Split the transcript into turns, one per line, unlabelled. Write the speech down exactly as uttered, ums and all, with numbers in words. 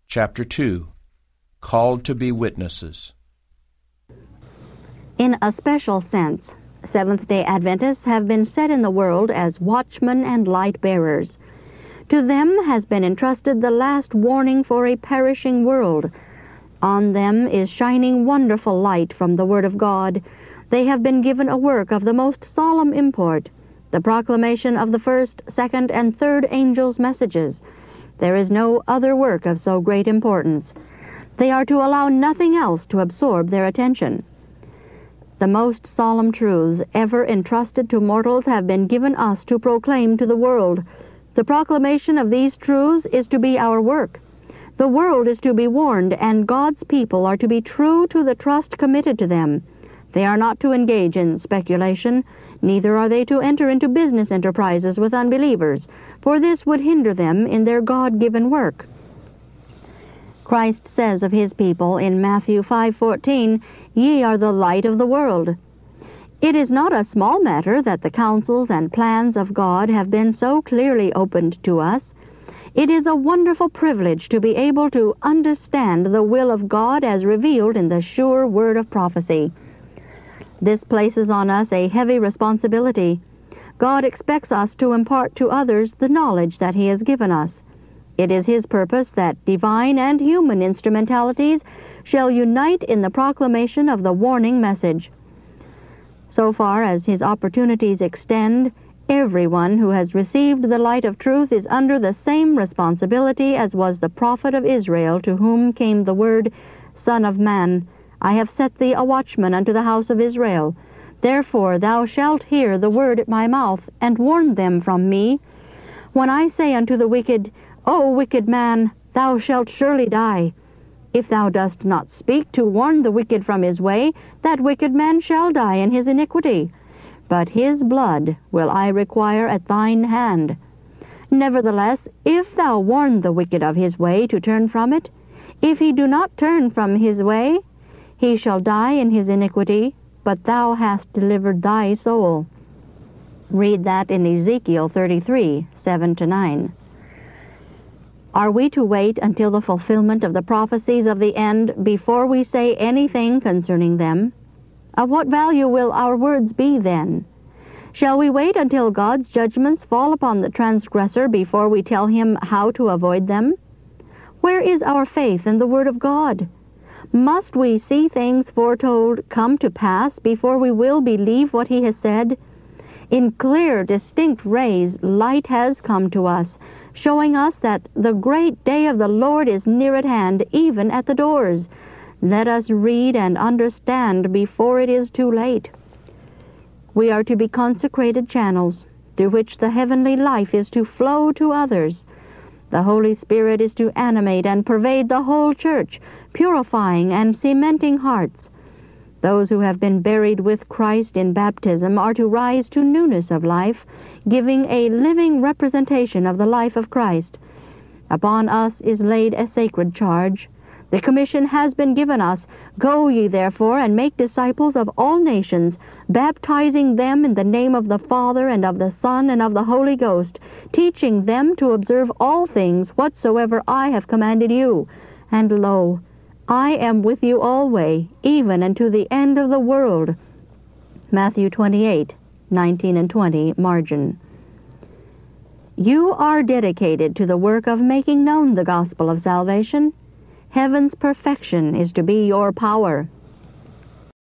Chapter two. Called to be Witnesses.
In a special sense, Seventh-day Adventists have been set in the world as watchmen and light-bearers. To them has been entrusted the last warning for a perishing world. On them is shining wonderful light from the Word of God. They have been given a work of the most solemn import, the proclamation of the first, second, and third angels' messages. There is no other work of so great importance. They are to allow nothing else to absorb their attention. The most solemn truths ever entrusted to mortals have been given us to proclaim to the world. The proclamation of these truths is to be our work. The world is to be warned, and God's people are to be true to the trust committed to them. They are not to engage in speculation, neither are they to enter into business enterprises with unbelievers, for this would hinder them in their God-given work. Christ says of his people in Matthew five fourteen, "Ye are the light of the world." It is not a small matter that the counsels and plans of God have been so clearly opened to us. It is a wonderful privilege to be able to understand the will of God as revealed in the sure word of prophecy. This places on us a heavy responsibility. God expects us to impart to others the knowledge that he has given us. It is his purpose that divine and human instrumentalities shall unite in the proclamation of the warning message. So far as his opportunities extend, everyone who has received the light of truth is under the same responsibility as was the prophet of Israel, to whom came the word, "Son of man, I have set thee a watchman unto the house of Israel. Therefore thou shalt hear the word at my mouth, and warn them from me. When I say unto the wicked, O wicked man, thou shalt surely die. If thou dost not speak to warn the wicked from his way, that wicked man shall die in his iniquity. But his blood will I require at thine hand. Nevertheless, if thou warn the wicked of his way to turn from it, if he do not turn from his way, he shall die in his iniquity, but thou hast delivered thy soul." Read that in Ezekiel thirty-three, seven to nine. Are we to wait until the fulfillment of the prophecies of the end before we say anything concerning them? Of what value will our words be then? Shall we wait until God's judgments fall upon the transgressor before we tell him how to avoid them? Where is our faith in the Word of God? Must we see things foretold come to pass before we will believe what he has said? In clear, distinct rays, light has come to us, showing us that the great day of the Lord is near at hand, even at the doors. Let us read and understand before it is too late. We are to be consecrated channels, through which the heavenly life is to flow to others. The Holy Spirit is to animate and pervade the whole church, purifying and cementing hearts. Those who have been buried with Christ in baptism are to rise to newness of life, giving a living representation of the life of Christ. Upon us is laid a sacred charge. The commission has been given us, "Go ye therefore and make disciples of all nations, baptizing them in the name of the Father and of the Son and of the Holy Ghost, teaching them to observe all things whatsoever I have commanded you. And lo, I am with you alway, even unto the end of the world." Matthew twenty-eight, nineteen and twenty, margin. You are dedicated to the work of making known the gospel of salvation. Heaven's perfection is to be your power.